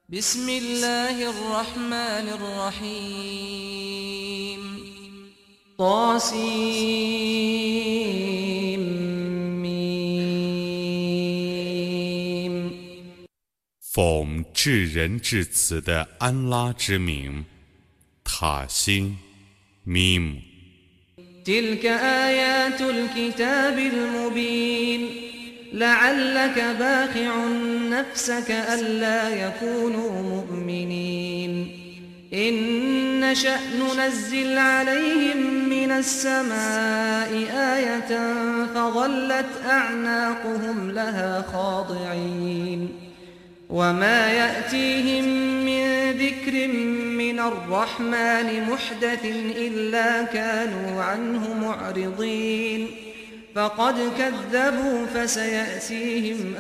بسم الله الرحمن الرحيم طاسيم 奉至仁至慈的安拉之名，塔辛，咪姆。 تلك آيات الكتاب المبين لعلك باخع نفسك ألا يكونوا مؤمنين إن نشأ ننزل عليهم من السماء آية فظلت أعناقهم لها خاضعين وما يأتيهم من ذكر من الرحمن محدث إلا كانوا عنه معرضين فقد كذبوا فسيأتيهم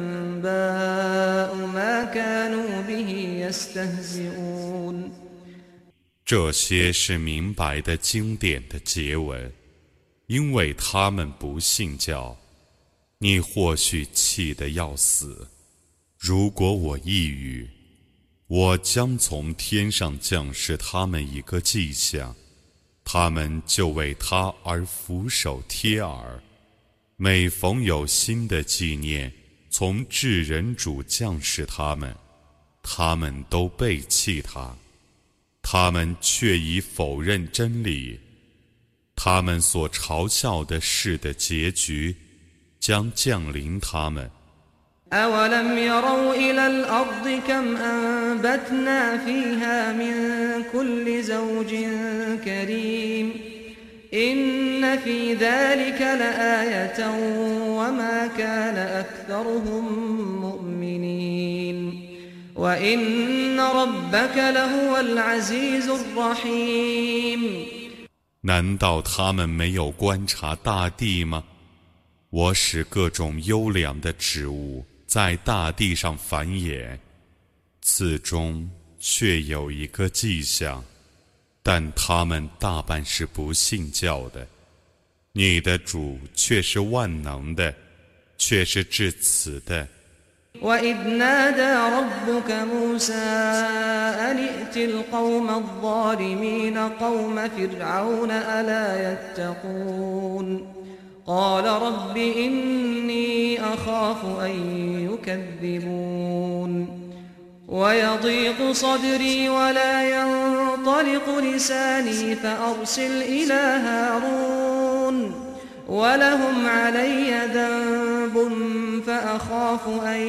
أنباء ما كانوا به يستهزئون。 这些是明白的经典的结文，因为他们不信教，你或许气得要死。如果我抑郁，我将从天上降示他们一个迹象，他们就为他而俯首贴耳。每逢有新的纪念从至人主降示他们，他们都背弃他，他们却已否认真理。他们所嘲笑的事的结局将降临他们。 أولم يروا إلى الأرض كم أنبتنا فيها من كل زوج كريم إن في ذلك لآية وما كان أكثرهم مؤمنين وإن ربك لهو العزيز الرحيم。 难道他们没有观察大地吗？我使各种优良的植物在大地上繁衍，此中却有一个迹象，但他们大半是不信教的。你的主却是万能的，却是至慈的。 وإذ نادى ربك موسى أن ائت القوم الظالمين قوم فرعون ألا يتقون قال رب إني أخاف أن يكذبون ويضيق صدري ولا ينطلق لساني فأرسل إلى هارون ولهم علي ذنب فأخاف أن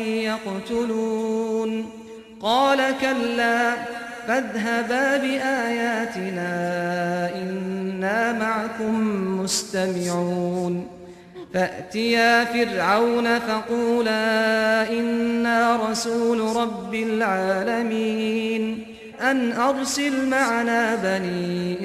يقتلون قال كلا فاذهبا بآياتنا إنا معكم مستمعون فأتيا فرعون فقولا إنا رسول رب العالمين أن أرسل معنا بني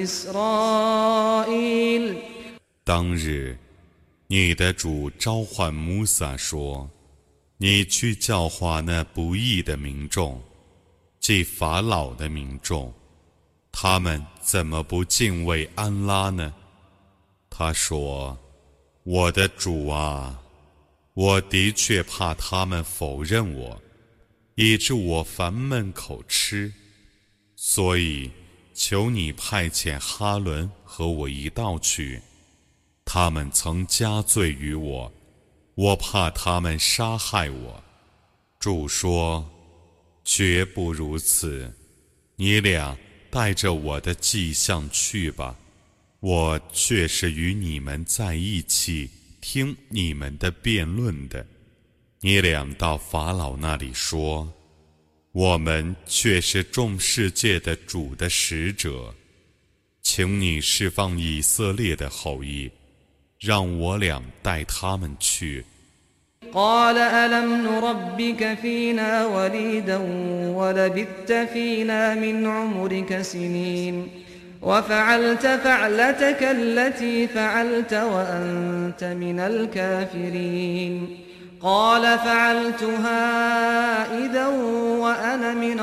إسرائيل。 当日，你的主召唤穆萨说：“你去教化那不义的民众，即法老的民众，他们怎么不敬畏安拉呢？”他说：“我的主啊，我的确怕他们否认我，以致我烦闷口吃，所以求你派遣哈伦和我一道去。他们曾加罪于我，我怕他们杀害我。”主说：“绝不如此，你俩带着我的迹象去吧，我却是与你们在一起，听你们的辩论的。你俩到法老那里说，我们却是众世界的主的使者，请你释放以色列的后裔，让我俩带他们去。” قال ألم نربك فينا وليدا ولبثت فينا من عمرك سنين وفعلت فعلتك التي فعلت وأنت من الكافرين قال فعلتها إذا وأنا من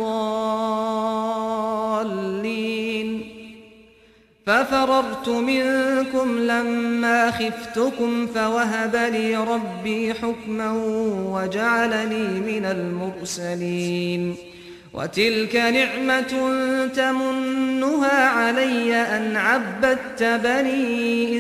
الضالين ففررت منكم لما خفتكم فوهب لي ربي حكما وجعلني من المرسلين وتلك نعمة تمنها علي أن عبدت بني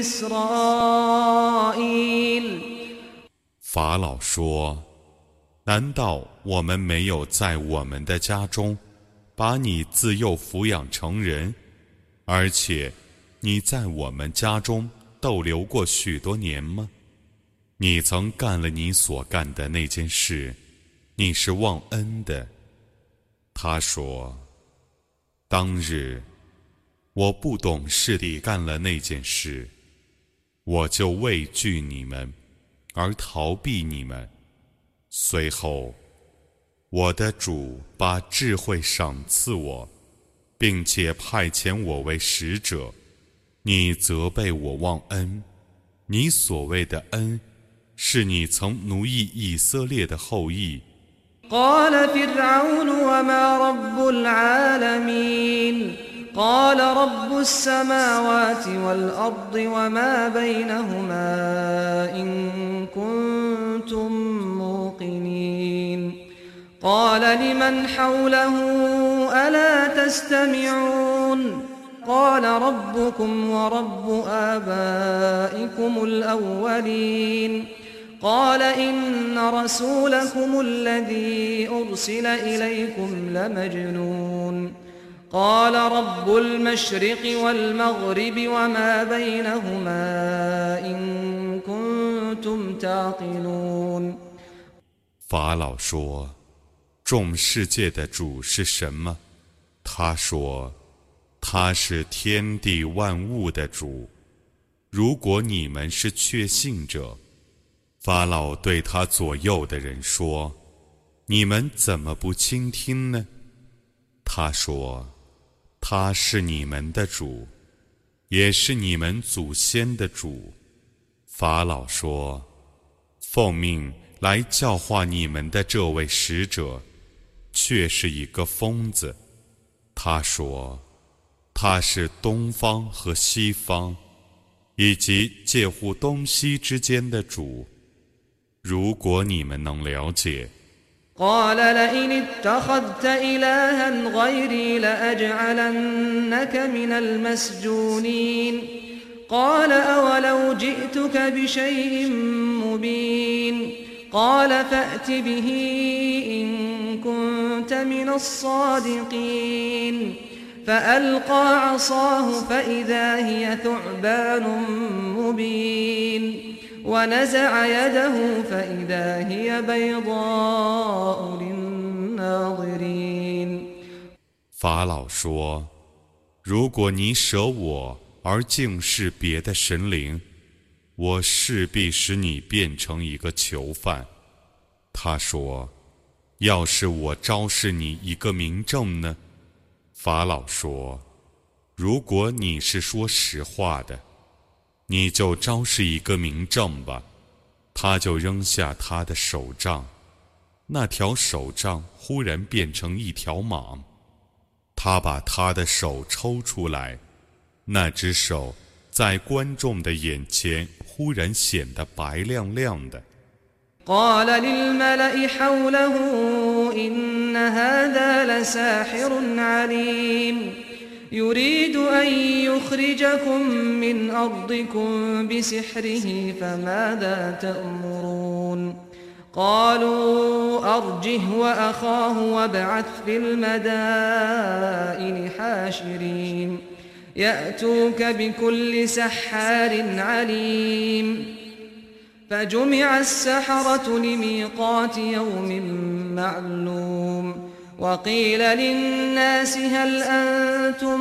إسرائيل。 法老说：难道我们没有在我们的家中把你自幼抚养成人，而且你在我们家中逗留过许多年吗？你曾干了你所干的那件事，你是忘恩的。他说：当日我不懂事地干了那件事，我就畏惧你们而逃避你们。随后我的主把智慧赏赐我，并且派遣我为使者。你责备我忘恩，你所谓的恩是你曾奴役以色列的后裔。 قال فرعون وما رب العالمين قال رب السماوات والأرض وما بينهما إن كنتم موقنين قال لمن حوله ألا تستمعون قال ربكم ورب آبائكم الأولين قال إن رسولكم الذي أرسل إليكم لمجنون قال رب المشرق والمغرب وما بينهما إن كنتم تعقلون。 法老说：众世界的主是什么？他说：他是天地万物的主。如果你们是确信者，法老对他左右的人说：你们怎么不倾听呢？他说：他是你们的主，也是你们祖先的主。法老说：奉命来教化你们的这位使者却是一个疯子。他说：他是东方和西方以及介乎东西之间的主。如果你们能了解。 قال لئن اتخذت إلها غيري لأجعلنك من المسجونين قال أولو جئتك بشيء مبين قال فأت به إن كنت من الصادقين فألقى عصاه فإذا هي ثعبان مبين ونزع يده فإذا هي بيضاء للناظرين。 法老说：如果你舍我而敬视别的神灵，我势必使你变成一个囚犯。他说：要是我昭示你一个明证呢？法老说：如果你是说实话的，你就昭示一个明证吧。他就扔下他的手杖，那条手杖忽然变成一条蟒。他把他的手抽出来，那只手在观众的眼前忽然显得白亮亮的。 قال للملأ حوله إن هذا لساحر عليم يريد أن يخرجكم من أرضكم بسحره فماذا تأمرون قالوا أرجه وأخاه وابعث في المدائن حاشرين يأتوك بكل سحار عليم فجمع السحرة لميقات يوم معلوم وقيل للناس هل أنتم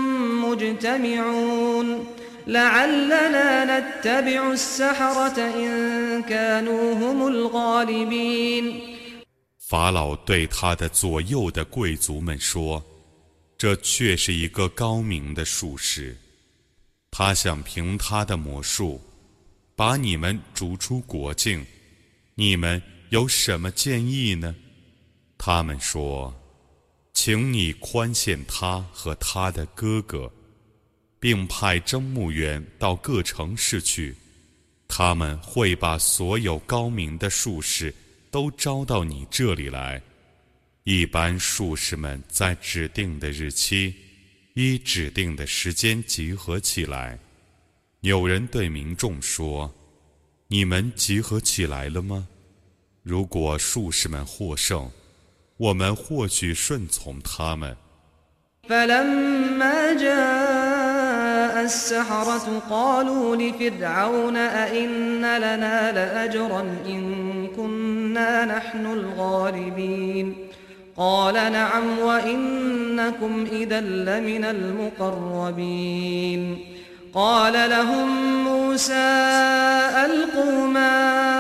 مجتمعون لعلنا نتبع السحرة إن كانوا هم الغالبين。 法老对他的左右的贵族们说：这却是一个高明的术士，他想凭他的魔术把你们逐出国境，你们有什么建议呢？他们说：请你宽限他和他的哥哥，并派征募员到各城市去，他们会把所有高明的术士都招到你这里来。 一般术士们在指定的日期，依指定的时间集合起来。有人对民众说：“你们集合起来了吗？如果术士们获胜，我们或许顺从他们。” فلما جاء السحرة قالوا لفرعون أئن لنا لأجرا إن كنا نحن الغالبين قال نعم وإنكم إذا لمن المقربين قال لهم موسى ألقوا ما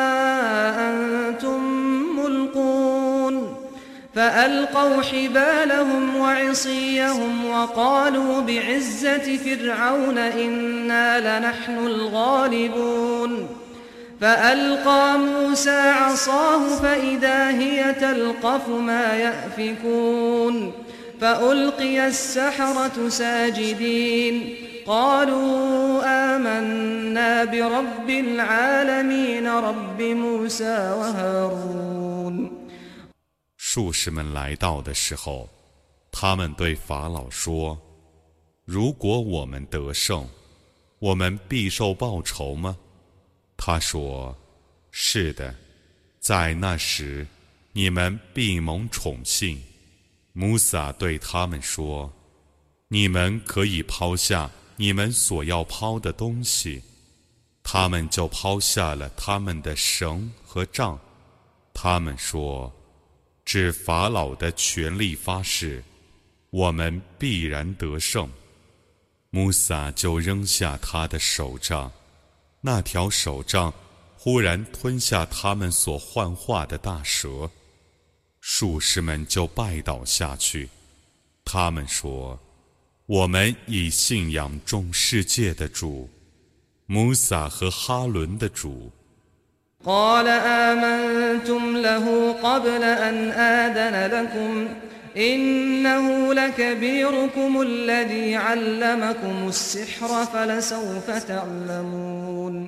أنتم ملقون فألقوا حبالهم وعصيهم وقالوا بعزة فرعون إنا لنحن الغالبون فألقى موسى عصاه فإذا هي تلقف ما يأفكون فألقي السحرة ساجدين قالوا آمنا برب العالمين رب موسى وهارون 术士们来到的时候，他们对法老说：“如果我们得胜，我们必受报酬吗？”他说：“是的，在那时，你们必蒙宠幸。”穆萨对他们说：“你们可以抛下你们所要抛的东西。”他们就抛下了他们的绳和杖。他们说：“指法老的权力发誓，我们必然得胜。”穆萨就扔下他的手杖，那条手杖忽然吞下他们所幻化的大蛇，术士们就拜倒下去。他们说：“我们已信仰众世界的主，穆萨和哈伦的主。” قال آمنتم له قبل أن آذن لكم إنه لكبيركم الذي علمكم السحر فلسوف تعلمون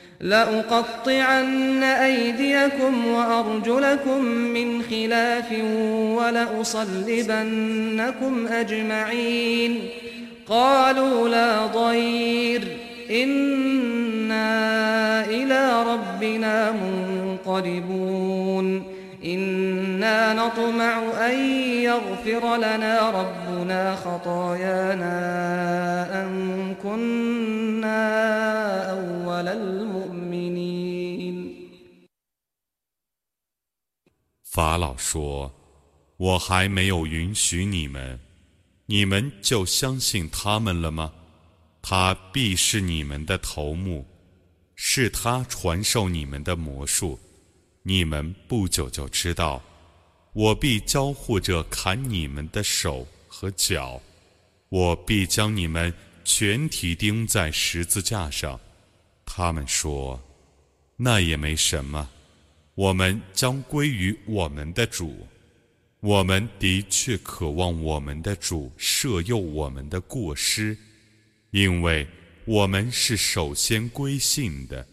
لأقطعن أيديكم وأرجلكم من خلاف ولأصلبنكم أجمعين قالوا لا ضير إنا إلى ربنا منقلبون إنا نطمع أن يغفر لنا ربنا خطايانا أن كنا أول المؤمنين 法老说：“我还没有允许你们，你们就相信他们了吗？他必是你们的头目，是他传授你们的魔术。你们不久就知道，我必交互着砍你们的手和脚，我必将你们全体钉在十字架上。”他们说：“那也没什么，我们将归于我们的主。我们的确渴望我们的主赦宥我们的过失，因为我们是首先归信的。”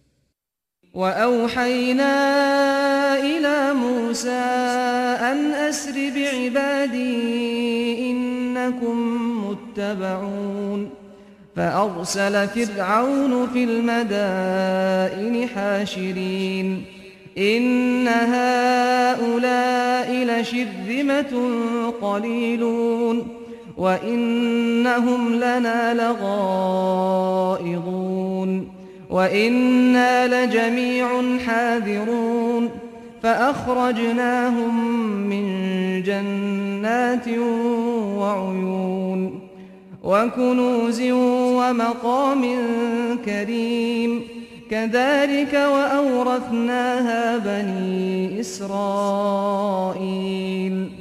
وأوحينا إلى موسى أن أسر بعبادي إنكم متبعون فأرسل فرعون في المدائن حاشرين إن هؤلاء لشرذمة قليلون وإنهم لنا لغائظون وإنا لجميع حاذرون فأخرجناهم من جنات وعيون وكنوز ومقام كريم كذلك وأورثناها بني إسرائيل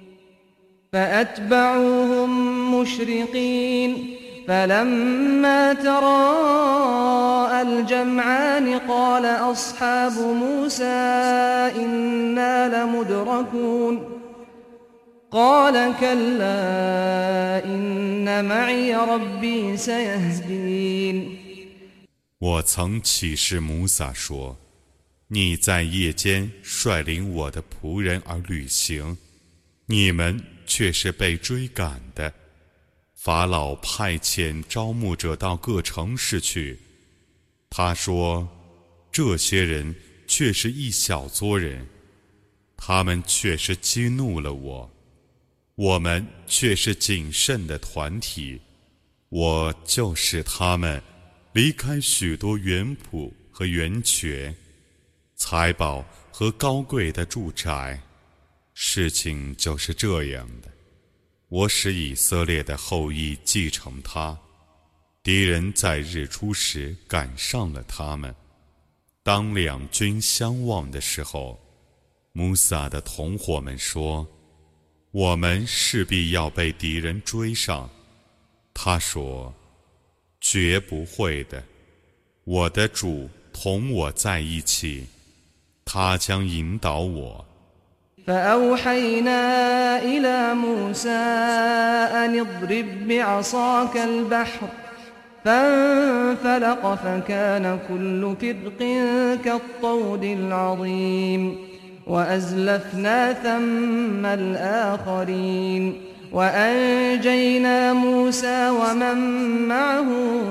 فأتبعوهم مشرقين فلما تراءى الجمعان قال أصحاب موسى إنا لمدركون قال كلا إن معي ربي سيهدين 我曾启示穆萨说：“你在夜间率领我的仆人而旅行， 你们却是被追赶的。法老派遣招募者到各城市去，他说：这些人却是一小撮人，他们却是激怒了我，我们却是谨慎的团体。我就使他们离开许多园圃和源泉、财宝和高贵的住宅。事情就是这样的，我使以色列的后裔继承他，敌人在日出时赶上了他们。当两军相望的时候，穆萨的同伙们说：我们势必要被敌人追上。他说：绝不会的，我的主同我在一起，他将引导我。 فأوحينا إلى موسى أن اضرب بعصاك البحر فانفلق فكان كل فرق كالطود العظيم وأزلفنا ثم الآخرين وأنجينا موسى ومن معه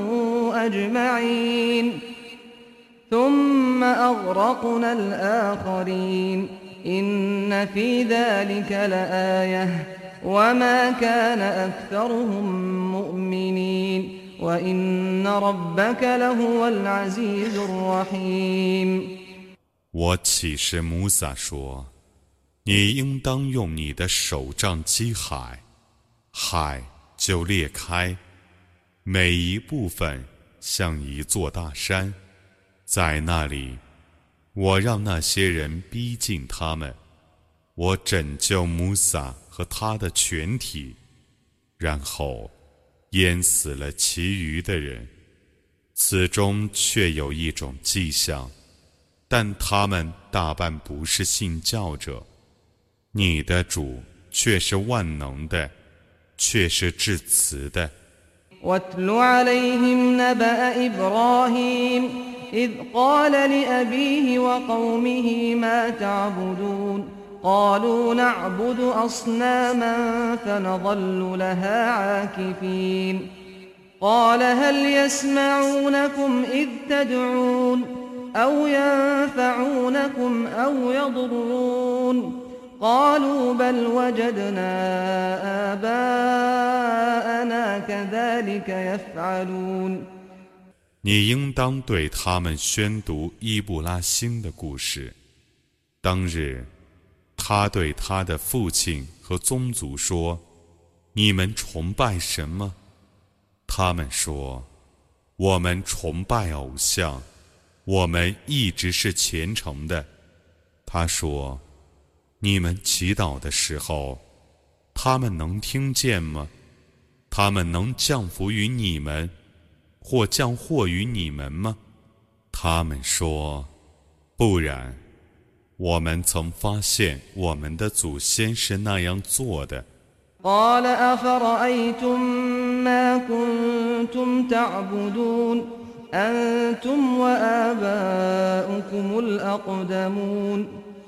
أجمعين ثم أغرقنا الآخرين إن في ذلك لآية وما كان أكثرهم مؤمنين وإن ربك لهو العزيز الرحيم。 我启示穆萨说：你应当用你的手杖击海，海就裂开，每一部分像一座大山。在那里，我让那些人逼近他们，我拯救穆萨和他的全体，然后淹死了其余的人。此中却有一种迹象，但他们大半不是信教者。你的主却是万能的，却是至慈的。 واتل عليهم نبأ إبراهيم إذ قال لأبيه وقومه ما تعبدون قالوا نعبد أصناما فنظل لها عاكفين قال هل يسمعونكم إذ تدعون أو ينفعونكم أو يضرون قالوا بل وجدنا آباءنا كذلك يفعلون。 你应当对他们宣读伊布拉欣的故事。当日，他对他的父亲和宗族说：你们崇拜什么？他们说：我们崇拜偶像，我们一直是虔诚的。他说：你们祈祷的时候，他们能听见吗？他们能降福于你们，或降祸于你们吗？他们说：不然，我们曾发现我们的祖先是那样做的。 قال أفرأيتم ما كنتم تعبدون أنتم وآباؤكم الأقدمون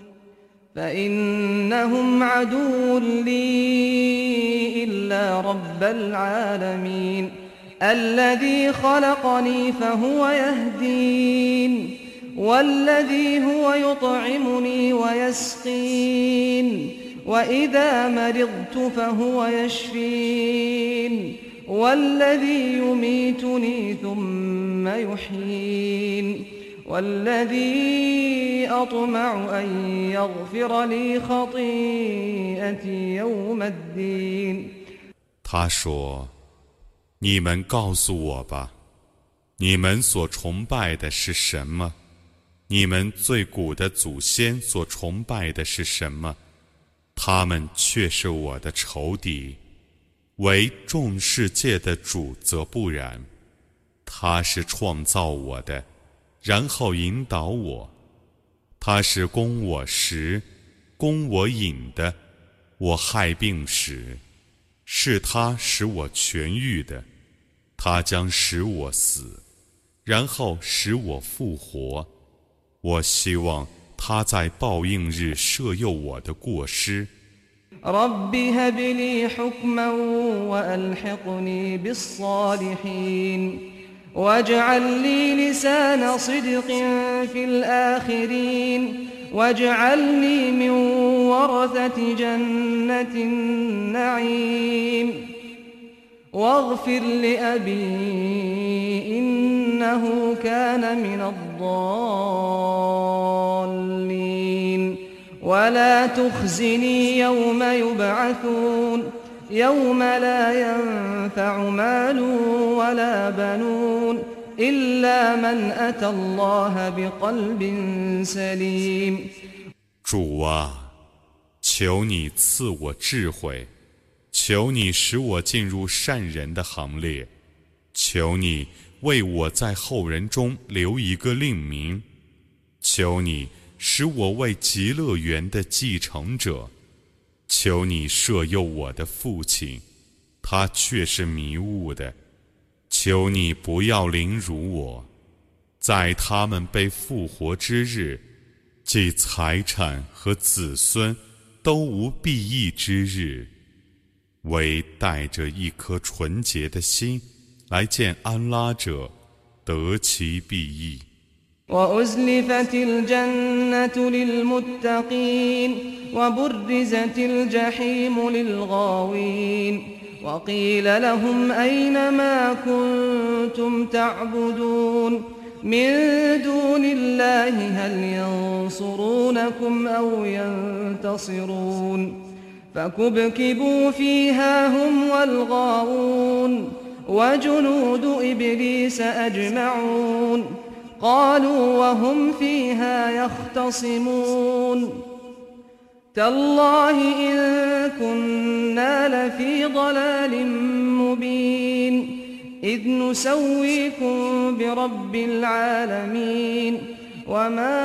فإنهم عدو لي إلا رب العالمين الذي خلقني فهو يهدين والذي هو يطعمني ويسقين وإذا مرضت فهو يشفين والذي يميتني ثم يحيين والذي أطمع أن يغفر لي خطيئتي يوم الدين。 他说：你们告诉我吧，你们所崇拜的是什么？你们最古的祖先所崇拜的是什么？他们却是我的仇敌。为众世界的主则不然，他是创造我的，然后引导我。他是供我食，供我饮的。我害病时，是他使我痊愈的。他将使我死，然后使我复活。我希望他在报应日赦宥我的过失。 رب هب لي حكما وألحقني بالصالحين واجعل لي لسان صدق في الآخرين واجعلني من ورثة جنة النعيم واغفر لأبي إنه كان من الضالين ولا تخزني يوم يبعثون يوم لا ينفع مال ولا بنون إلا من أتى الله بقلب سليم 主啊，求你赐我智慧，求你使我进入善人的行列，求你为我在后人中留一个令名，求你使我为极乐园的继承者，求你赦宥我的父亲，他却是迷雾的，求你不要凌辱我，在他们被复活之日，即财产和子孙都无裨益之日，唯带着一颗纯洁的心来见安拉者，得其裨益。 وأزلفت الجنة للمتقين وبرزت الجحيم للغاوين وقيل لهم أين ما كنتم تعبدون من دون الله هل ينصرونكم أو ينتصرون فكبكبوا فيها هم والغاوون وجنود إبليس أجمعون قالوا وهم فيها يختصمون تالله إن كنا لفي ضلال مبين إذ نسويكم برب العالمين وما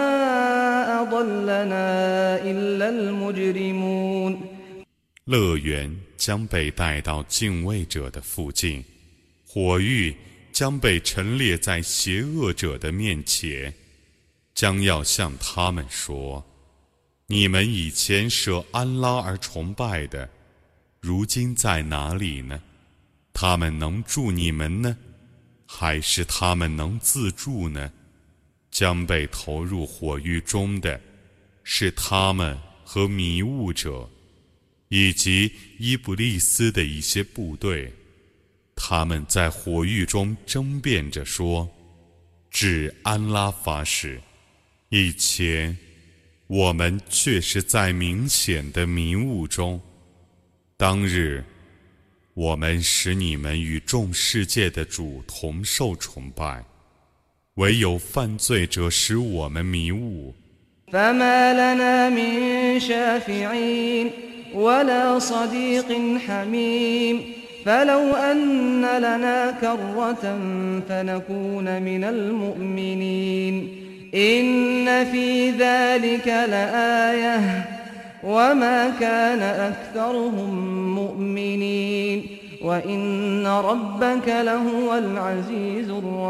أضلنا إلا المجرمون 乐园将被带到敬畏者的附近，火狱将被陈列在邪恶者的面前，将要向他们说：你们以前舍安拉而崇拜的，如今在哪里呢？他们能助你们呢，还是他们能自助呢？将被投入火狱中的，是他们和迷雾者，以及伊布利斯的一些部队。他们在火狱中争辩着说：指安拉发誓，以前我们却是在明显的迷雾中，当日我们使你们与众世界的主同受崇拜，唯有犯罪者使我们迷雾。 فما لنا من شافعين ولا صديق حميم فلو أن لنا كرة فنكون من المؤمنين إن في ذلك لآية وما كان أكثرهم مؤمنين وإن ربك لهو العزيز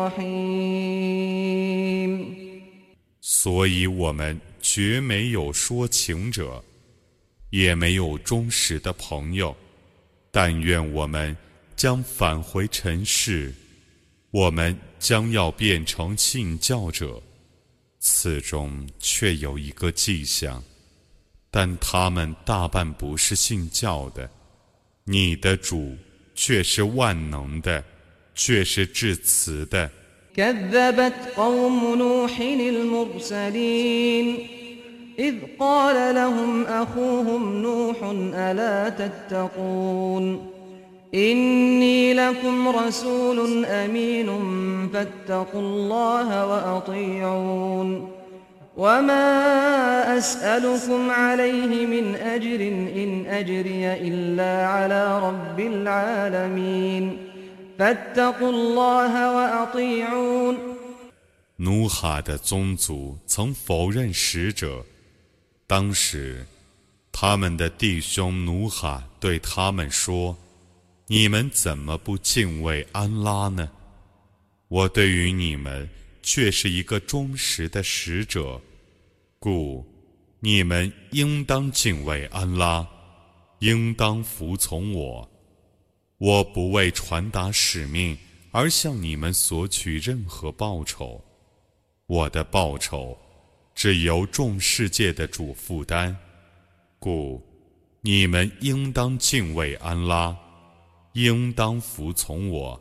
الرحيم 所以我们绝没有说情者，也没有忠实的朋友，但愿我们将返回尘世，我们将要变成信教者，此中却有一个迹象，但他们大半不是信教的。你的主却是万能的，却是至慈的。 كذبت قوم نوح المرسلين إذ قال لهم أخوهم نوح ألا تتقون إني لكم رسول أمين فاتقوا الله وأطيعون وما أسألكم عليه من أجر إن أجري إلا على رب العالمين فاتقوا الله وأطيعون 努哈的宗族曾否认使者，当时他们的弟兄努哈对他们说：你们怎么不敬畏安拉呢？我对于你们却是一个忠实的使者，故你们应当敬畏安拉， 应当服从我。我不为传达使命而向你们索取任何报酬，我的报酬只由众世界的主负担，故你们应当敬畏安拉，应当服从我。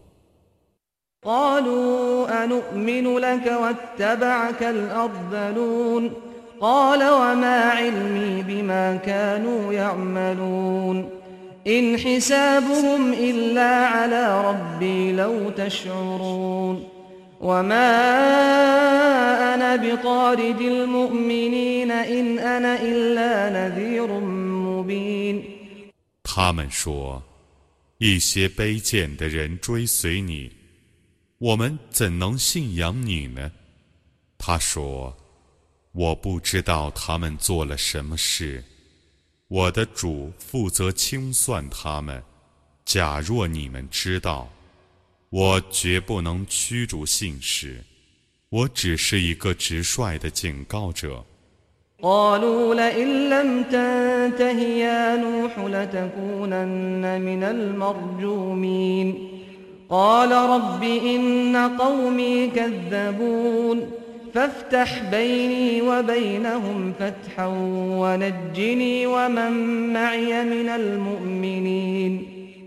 قالوا أنؤمن لك واتبعك الأرذلون قال وما علمي بما كانوا يعملون إن حسابهم إلا على ربي لو تشعرون وما أنا بطارد المؤمنين إن أنا إلا نذير مبين 他们说，一些卑贱的人追随你，我们怎能信仰你呢？他说，我不知道他们做了什么事，我的主负责清算他们。假若你们知道，我绝不能驱逐信使，我只是一个直率的警告者。 قالوا لئن لم تنته يا نوح لتكونن من المرجومين قال رب إن قومي كذبون فافتح بيني وبينهم فتحا ونجني ومن معي من المؤمنين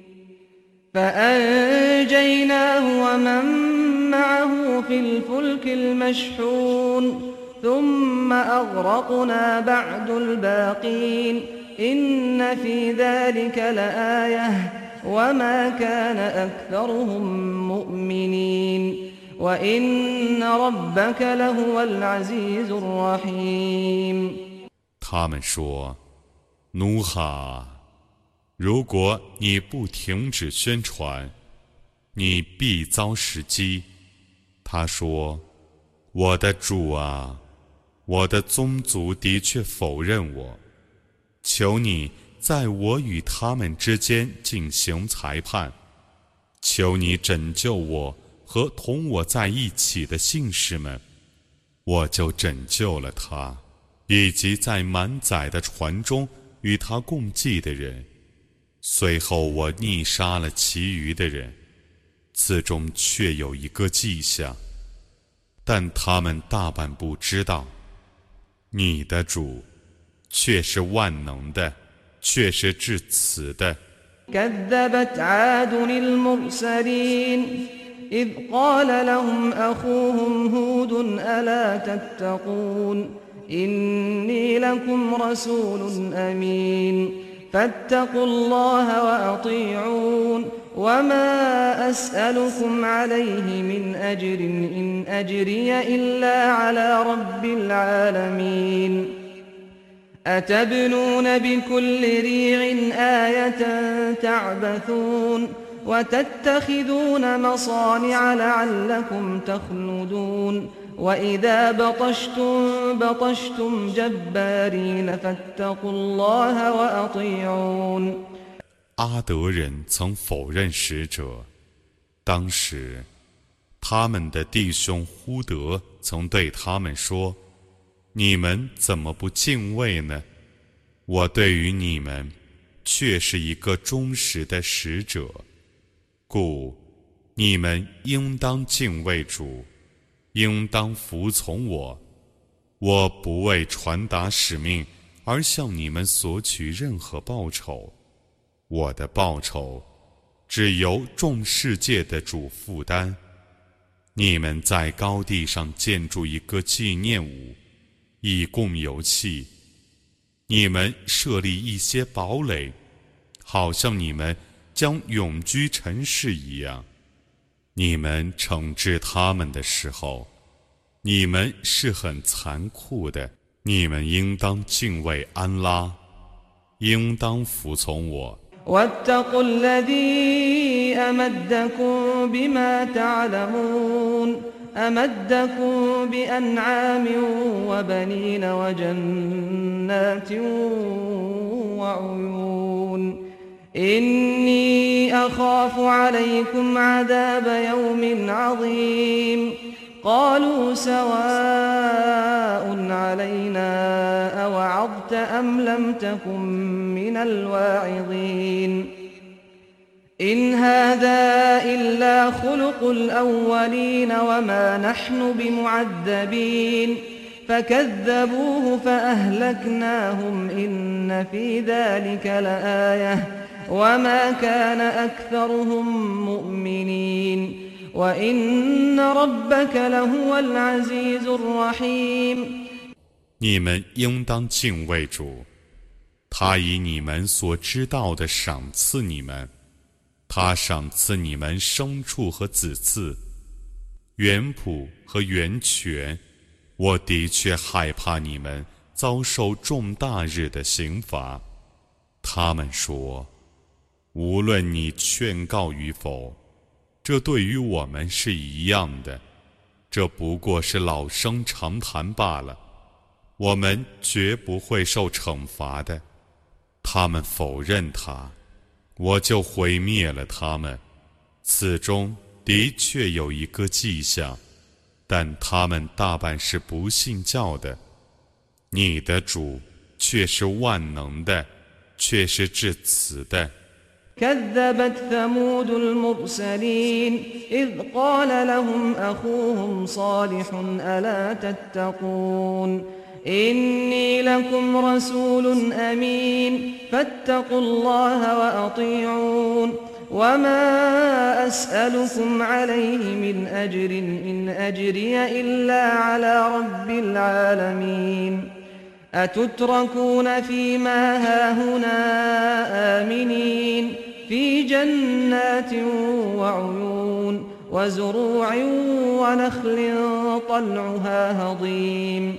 فأنجيناه ومن معه في الفلك المشحون ثم أغرقنا بعد الباقين إن في ذلك لآية وما كان أكثرهم مؤمنين وإن ربك لهو العزيز الرحيم 他们说，努哈，如果你不停止宣传，你必遭时击。他说，我的主啊，我的宗族的确否认我，求你在我与他们之间进行裁判，求你拯救我和同我在一起的信士们，我就拯救了他，以及在满载的船中与他共济的人。随后我溺杀了其余的人，此中确有一个迹象，但他们大半不知道。你的主却是万能的，却是至慈的。 كذبت عاد المرسلين إذ قال لهم أخوهم هود ألا تتقون إني لكم رسول أمين فاتقوا الله وأطيعون وما أسألكم عليه من أجر إن أجري إلا على رب العالمين أتبنون بكل ريع آية تعبثون وتتخذون مصانع لعلكم تخلدون وإذا بطشتم جبارين فاتقوا الله وأطيعون 阿德人曾否认使者，当时他们的弟兄呼德曾对他们说，你们怎么不敬畏呢？我对于你们却是一个忠实的使者，故你们应当敬畏主，应当服从我。我不为传达使命而向你们索取任何报酬，我的报酬只由众世界的主负担。你们在高地上建筑一个纪念物，以供游憩，你们设立一些堡垒，好像你们将永居尘世一样。你们惩治他们的时候，你们是很残酷的。你们应当敬畏安拉，应当服从我。 واتقوا الذي أمدكم بما تعلمون أمدكم بأنعام وبنين وجنات وعيون إني أخاف عليكم عذاب يوم عظيم قالوا سواء علينا أوعظت أم لم تكن من الواعظين إن هذا إلا خلق الأولين وما نحن بمعذبين فكذبوه فأهلكناهم إن في ذلك لآية وما كان أكثرهم مؤمنين وإن ربك لهو العزيز الرحيم 你们应当敬畏主，他以你们所知道的赏赐你们，他赏赐你们牲畜和子嗣，园圃和源泉。我的确害怕你们遭受重大日的刑罚。他们说，无论你劝告与否，这对于我们是一样的，这不过是老生常谈罢了，我们绝不会受惩罚的。他们否认他，我就毁灭了他们。此中的确有一个迹象，但他们大半是不信教的。你的主却是万能的，却是至慈的。 كذبت ثمود المرسلين إذ قال لهم أخوهم صالح ألا تتقون إني لكم رسول أمين فاتقوا الله وأطيعون وما أسألكم عليه من أجر إن أجري إلا على رب العالمين أتتركون فيما هاهنا آمنين في جنات وعيون وزروع ونخل طلعها هضيم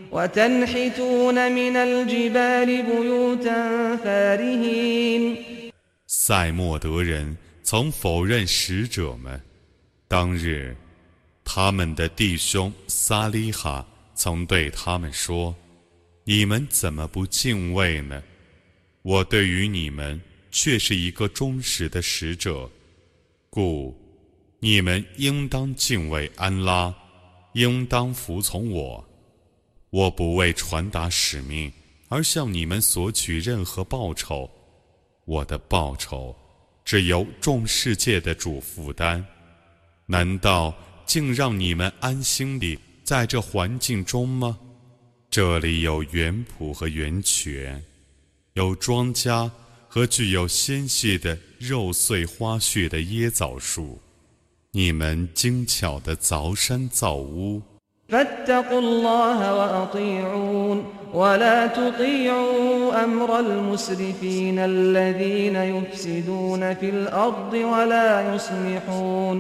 وتنحتون من الجبال بيوتا فارهين 塞莫德人曾否认使者们。当日，他们的弟兄撒利哈曾对他们说：“你们怎么不敬畏呢？我对于你们却是一个忠实的使者，故你们应当敬畏安拉，应当服从我。我不为传达使命而向你们索取任何报酬。”我的报酬只由众世界的主负担，难道竟让你们安心地在这环境中吗？这里有园圃和源泉，有庄稼和具有纤细的肉穗花絮的椰枣树，你们精巧的凿山造屋。 فاتقوا الله وأطيعون ولا تطيعوا أمر المسرفين الذين يفسدون في الأرض ولا يصلحون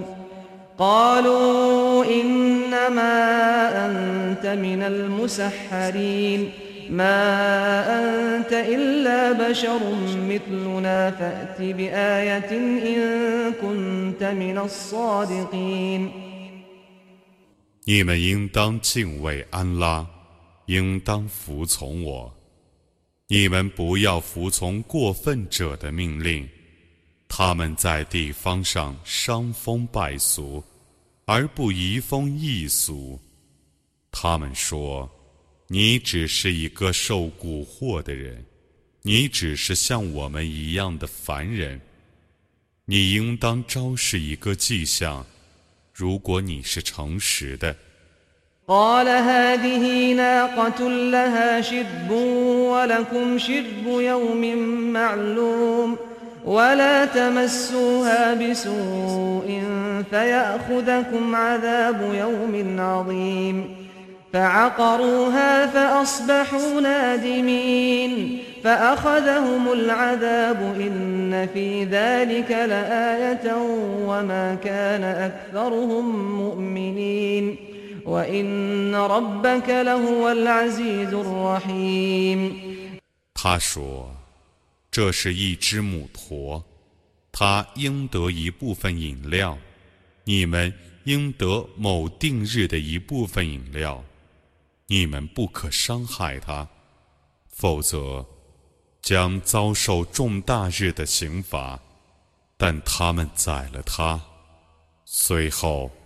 قالوا إنما أنت من المسحرين ما أنت إلا بشر مثلنا فأت بآية إن كنت من الصادقين 你们应当敬畏安拉，应当服从我。你们不要服从过分者的命令，他们在地方上伤风败俗，而不移风易俗。他们说，你只是一个受蛊惑的人，你只是像我们一样的凡人。你应当昭示一个迹象，如果你是诚实的。 قال هذه ناقة لها شرب ولكم شرب يوم معلوم ولا تمسوها بسوء فيأخذكم عذاب يوم عظيم فعقروها فأصبحوا نادمين فأخذهم العذاب إن في ذلك لآية وما كان أكثرهم مؤمنين وإن ربك لهو العزيز الرحيم 他说，这是一只母驼，它应得一部分饮料，你们应得某定日的一部分饮料，你们不可伤害它，否则将遭受重大日的刑罚。但他们宰了它，随后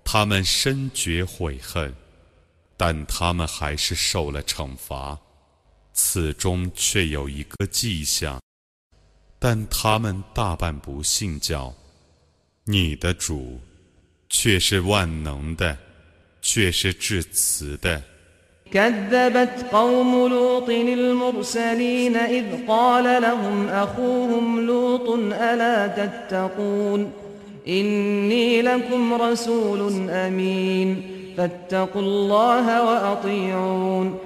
他们深觉悔恨，但他们还是受了惩罚。此中却有一个迹象，但他们大半不信教。你的主却是万能的，却是至慈的。 كذبت قوم لوط المرسلين إذ قال لهم أخوهم لوط ألا تتقون إني لكم رسول أمين فاتقوا الله وأطيعون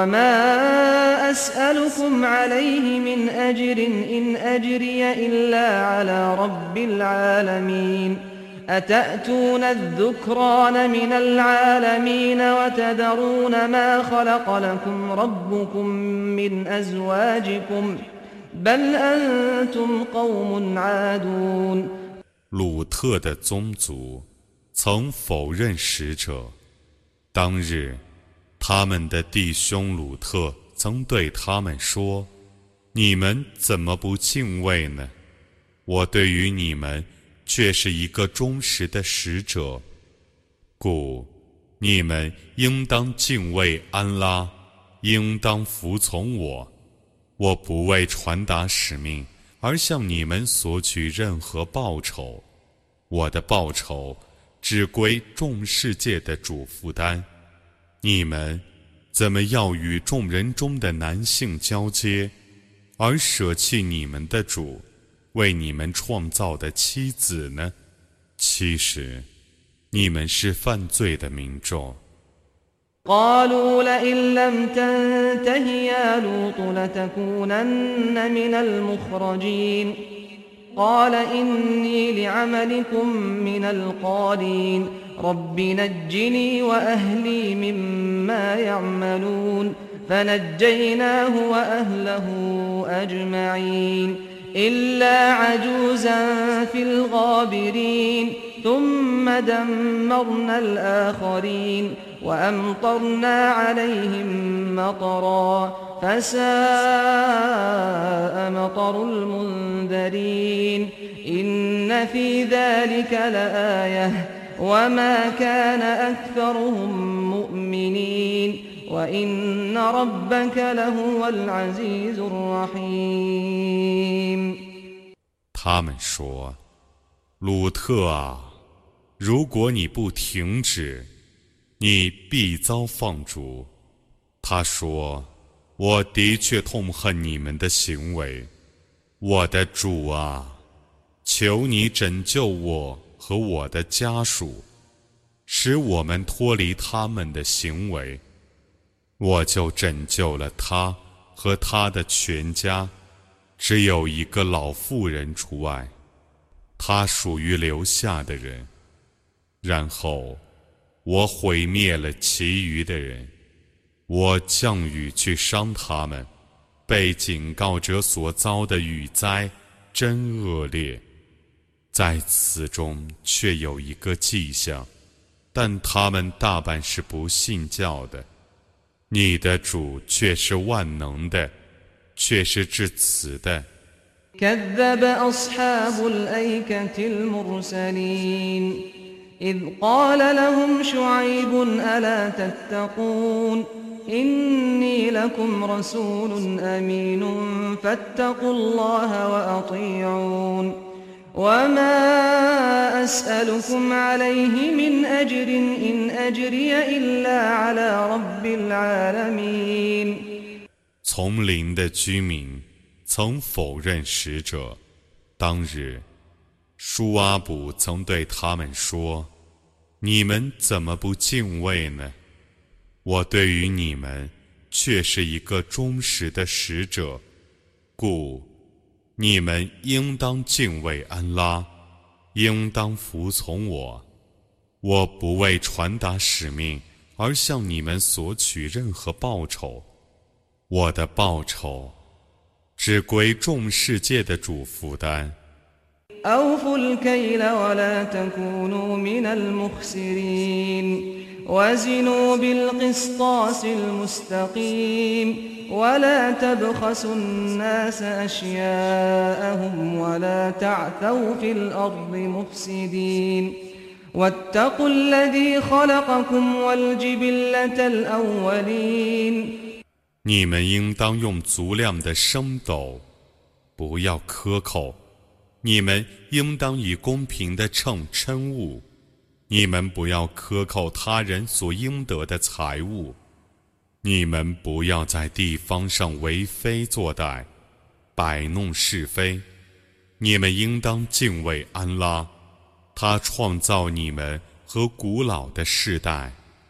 وما أسألكم عليه من أجر إن أجري إلا على رب العالمين أتأتون الذكران من العالمين وتذرون ما خلق لكم ربكم من أزواجكم بل أنتم قوم عادون 鲁特的宗族曾否认使者。当日，他们的弟兄鲁特曾对他们说：“你们怎么不敬畏呢？我对于你们却是一个忠实的使者，故你们应当敬畏安拉，应当服从我。我不为传达使命而向你们索取任何报酬，我的报酬只归众世界的主负担。你们怎么要与众人中的男性交接，而舍弃你们的主为你们创造的妻子呢？其实，你们是犯罪的民众。” قالوا لئن لم تنته يا لوط لتكونن من المخرجين قال إني لعملكم من القالين رب نجني وأهلي مما يعملون فنجيناه وأهله أجمعين إلا عجوزا في الغابرين ثم دمرنا الآخرين وأمطرنا عليهم مطرا فساء مطر المنذرين إن في ذلك لآية وما كان أكثرهم مؤمنين وإن ربك لهو العزيز الرحيم 他们说：“鲁特啊，如果你不停止，你必遭放逐。”他说：“我的确痛恨你们的行为，我的主啊，求你拯救我和我的家属，使我们脱离他们的行为。我就拯救了他和他的全家，只有一个老妇人除外，他属于留下的人。然后我毁灭了其余的人，我降雨去伤他们，被警告者所遭的雨灾真恶劣。在此中却有一个迹象，但他们大半是不信教的。你的主却是万能的，却是至慈的。 كذب أصحاب الأيكة المرسلين إذ قال لهم شعيب ألا تتقون إني لكم رسول أمين فاتقوا الله وأطيعون وما أسألكم عليه من أجر إن أجري إلا على رب العالمين 丛林的居民曾否认使者。当日，舒阿卜曾对他们说：“你们怎么不敬畏呢？我对于你们却是一个忠实的使者，故你们应当敬畏安拉，应当服从我。我不为传达使命而向你们索取任何报酬，我的报酬只归众世界的主负担。” أوفوا الكيل ولا تكونوا من المخسرين وزنوا بالقسطاس المستقيم ولا تبخسوا الناس أشياءهم ولا تعثوا في الأرض مفسدين واتقوا الذي خلقكم والجبلة الأولين 你们应当用足量的升斗，不要克扣。你们应当以公平的秤称物，你们不要克扣他人所应得的财物。你们不要在地方上为非作歹，摆弄是非。你们应当敬畏安拉，他创造你们和古老的世代。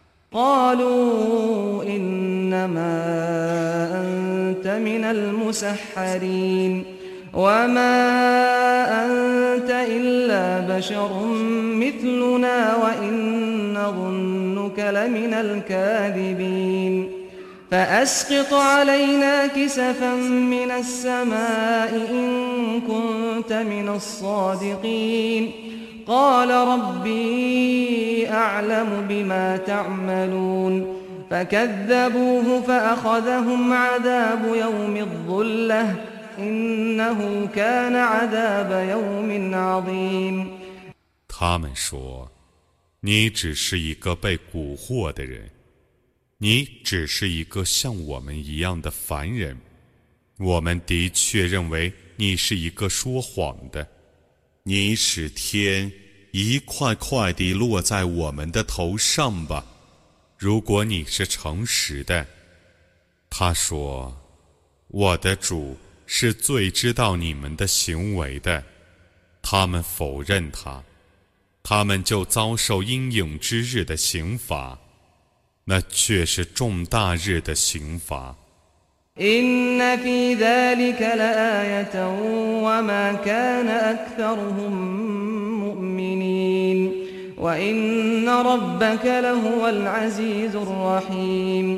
قالوا إنما أنت من المسحرين وما أنت إلا بشر مثلنا وإن نظنك لمن الكاذبين فأسقط علينا كسفا من السماء إن كنت من الصادقين قال ربي أعلم بما تعملون فكذبوه فأخذهم عذاب يوم الظلة إنه كان عذاب يوم عظيم 他们说，你只是一个被蛊惑的人，你只是一个像我们一样的凡人。我们的确认为你是一个说谎的。你使天一块块地落在我们的头上吧，如果你是诚实的。他说，我的主是最知道你们的行为的。他们否认他，他们就遭受阴影之日的刑罚，那却是重大日的刑罚。 إن في ذلك لآية وما كان أكثرهم مؤمنين وإن ربك لهو العزيز الرحيم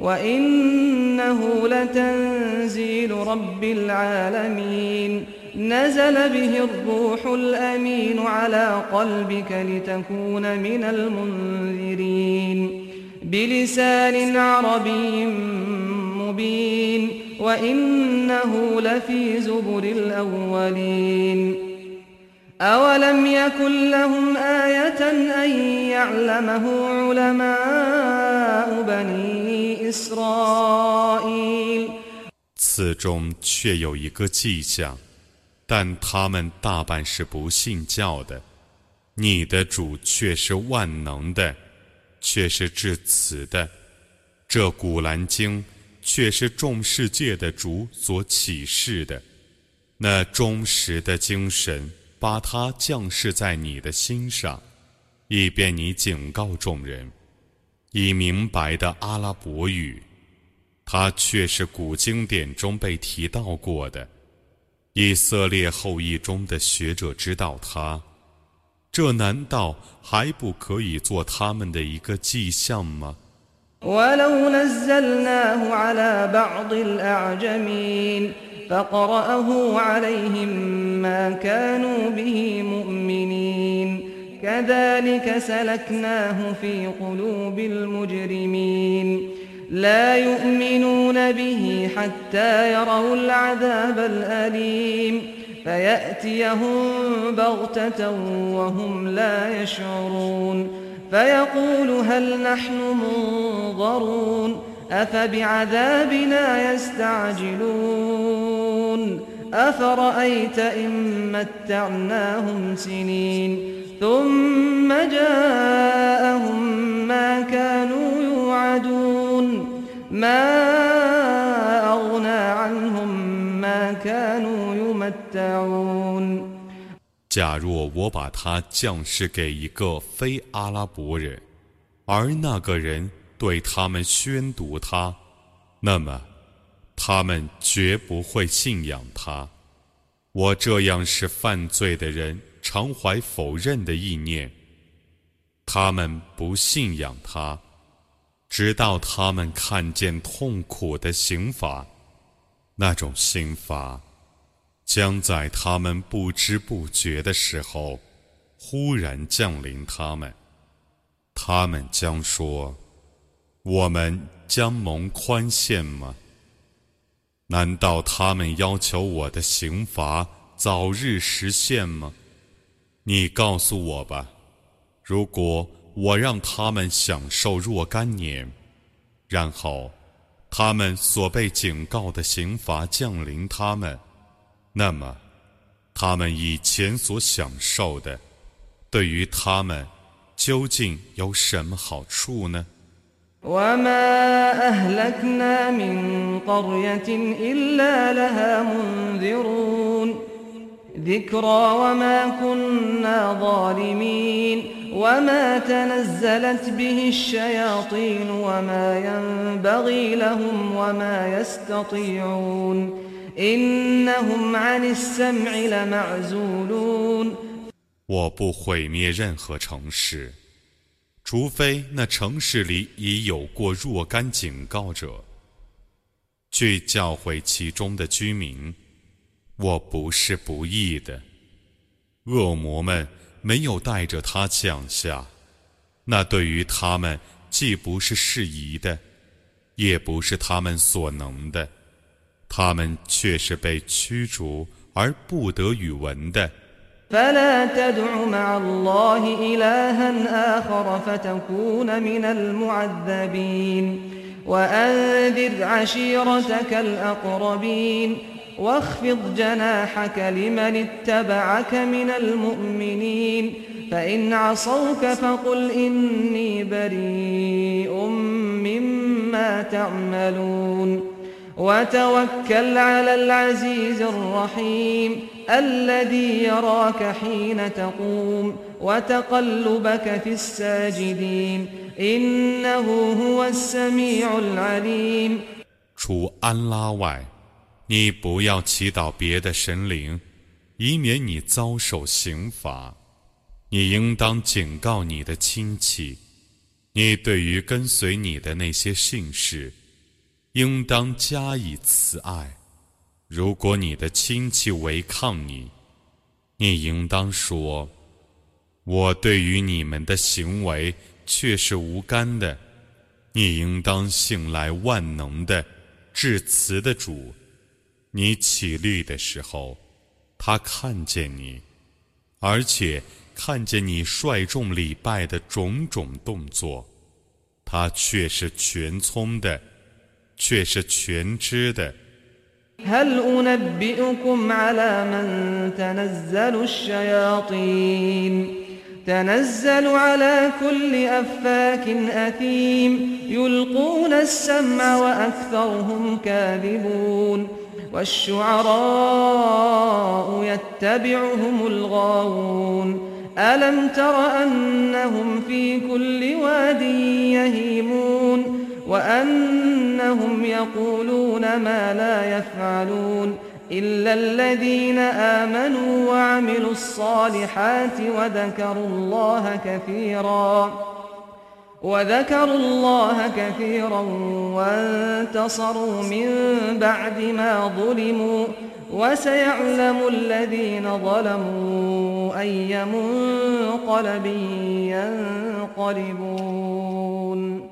وإنه لتنزيل رب العالمين نزل به الروح الأمين على قلبك لتكون من المنذرين بلسان عربي مبين وإنه لفي زبر الأولين أولم يكن لهم آية أن يعلمه علماء بني إسرائيل 此中却有一个迹象，但他们大半是不信教的。你的主却是万能的，却是至慈的。这古兰经却是众世界的主所启示的，那忠实的精神把它降世在你的心上，以便你警告众人，以明白的阿拉伯语，它却是古经典中被提到过的。以色列后裔中的学者知道它，这难道还不可以做他们的一个迹象吗 ولو نزلناه على بعض الأعجمين فقرأه عليهم ما كانوا به مؤمنين كذلك سلكناه في قلوب المجرمين لا يؤمنون به حتى يروا العذاب الأليم فيأتيهم بغتة وهم لا يشعرون فيقول هل نحن منظرون أفبعذابنا يستعجلون أفرأيت إن متعناهم سنين ثم جاءهم ما كانوا يوعدون ما أغنى عنهم ما كانوا يمتعون 假若我把它降世给一个非阿拉伯人，而那个人对他们宣读它，那么他们绝不会信仰他。我这样使犯罪的人常怀否认的意念，他们不信仰他，直到他们看见痛苦的刑罚，那种刑罚将在他们不知不觉的时候忽然降临他们。他们将说，我们将蒙宽限吗？难道他们要求我的刑罚早日实现吗？你告诉我吧， 如果我让他们享受若干年，然后他们所被警告的刑罚降临他们，那么他们以前所享受的，对于他们究竟有什么好处呢？ وما أهلكنا من قرية إلا لها منذرون ذكرى وما كنا ظالمين وما تنزلت به الشياطين وما ينبغي لهم وما يستطيعون إنهم عن السمع لمعزولون 我不毁灭任何城市，除非那城市里已有过若干警告者，去教诲其中的居民。我不是不义的，恶魔们没有带着他降下，那对于他们既不是适宜的，也不是他们所能的，他们却是被驱逐而不得语闻的。 فلا تدع مع الله إلها آخر فتكون من المعذبين وأنذر عشيرتك الأقربين واخفض جناحك لمن اتبعك من المؤمنين فإن عصوك فقل إني بريء مما تعملون وتوكل على العزيز الرحيم الذي يراك حين تقوم وتقلبك في الساجدين إنه هو السميع العليم 除安拉外，你不要祈祷别的神灵，以免你遭受刑罚。你应当警告你的亲戚，你对于跟随你的那些信士，应当加以慈爱。如果你的亲戚违抗你，你应当说：我对于你们的行为却是无干的。你应当信赖万能的、至慈的主。你起立的时候，他看见你，而且看见你率众礼拜的种种动作，他却是全聪的，却是全知的。 هل أنبئكم على من تنزل الشياطين تنزل على كل أفاك أثيم يلقون السمع وأكثرهم كاذبون والشعراء يتبعهم الغاوون ألم تر أنهم في كل واد يهيمون وأنهم يقولون ما لا يفعلون إلا الذين آمنوا وعملوا الصالحات وذكروا الله كثيرا وانتصروا من بعد ما ظلموا وسيعلم الذين ظلموا أي منقلب ينقلبون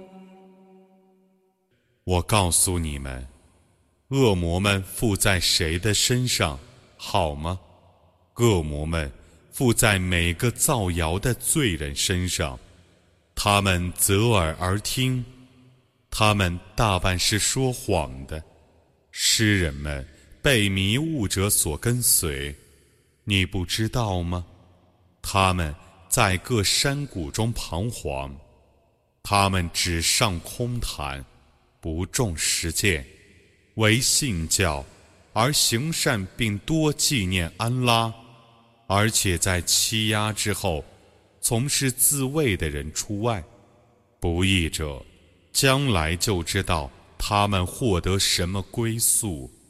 我告诉你们，恶魔们附在谁的身上，好吗？恶魔们附在每个造谣的罪人身上，他们侧耳而听，他们大半是说谎的。诗人们被迷雾者所跟随，你不知道吗？他们在各山谷中彷徨，他们只上空谈，不重实践，为信教而行善，并多纪念安拉，而且在欺压之后从事自卫的人除外。不义者将来就知道他们获得什么归宿。